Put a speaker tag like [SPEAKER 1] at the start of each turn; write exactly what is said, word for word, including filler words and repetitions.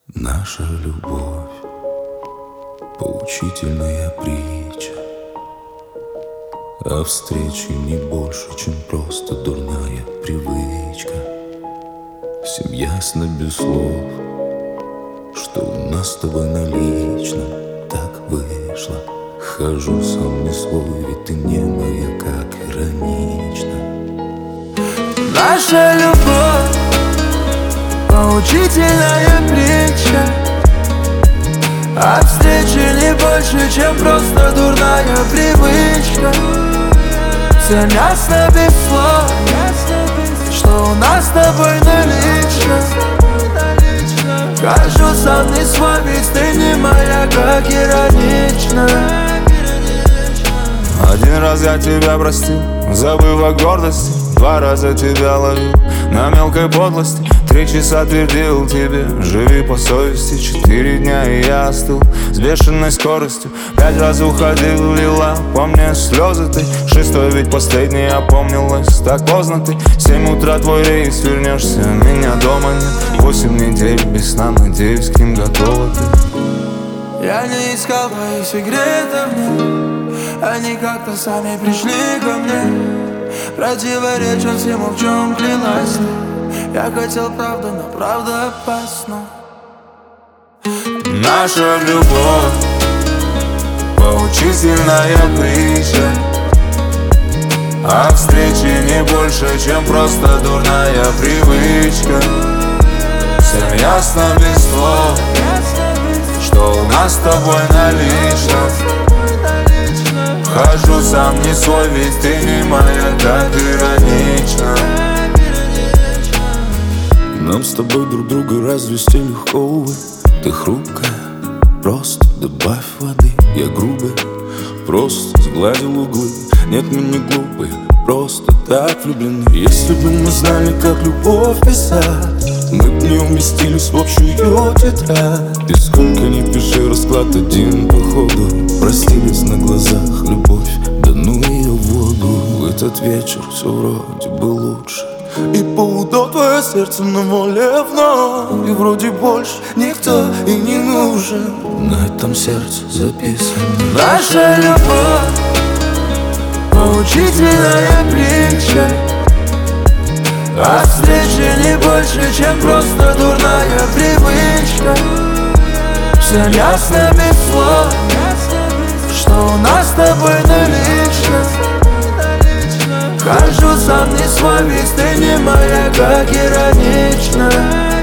[SPEAKER 1] Наша любовь — поучительная притча о встрече не больше, чем просто дурная привычка. Всем ясно без слов, что у нас с тобой налично так вышло. Хожу сам не свой, ведь ты не моя, как иронично.
[SPEAKER 2] Наша любовь — поучительная притча о встрече не больше, чем просто дурная привычка. Всем ясно без слов, что у нас с тобой налично. Хожу сам не свой, ведь ты не моя, как иронично.
[SPEAKER 3] Один раз я тебя простил, забыв о гордости. Два раза тебя ловил на мелкой подлости. Три часа твердил тебе, живи по совести. Четыре дня и я остыл с бешеной скоростью. Пять раз уходил, лила по мне слезы ты. Шестой ведь последний опомнилась, так поздно ты. Семь утра твой рейс, вернешься, меня дома нет. Восемь недель без сна, надеюсь, к ним готова ты.
[SPEAKER 2] Я не искал твоих секретов, нет. Они как-то сами пришли ко мне. Противоречат всему, в чем клялась ты. Я хотел правду, но правда опасна.
[SPEAKER 3] Наша любовь — поучительная притча о встрече не больше, чем просто дурная привычка. Всем ясно без слов, что у нас с тобой налично. Хожу сам не свой, ведь ты не моя, так иронично.
[SPEAKER 1] Нам с тобой друг друга развести легко, увы. Ты хрупкая, просто добавь воды. Я грубый, просто сгладил углы. Нет, мы не глупые, просто так влюблены. Если бы мы знали, как любовь писать, мы б не уместились в общую тетрадь. И сколько ни пиши, расклад один походу. Простились на глазах, любовь, да ну ее в воду. В этот вечер все вроде бы лучше, и поудо твое сердце на воле вновь. И вроде больше никто и не нужен. На этом сердце записано.
[SPEAKER 2] Наша любовь — поучительная притча о встрече не больше, чем просто дурная привычка. Всем ясно без слов, что у нас с тобой налично. Хожу сам не свой, ведь ты не моя, как иронично.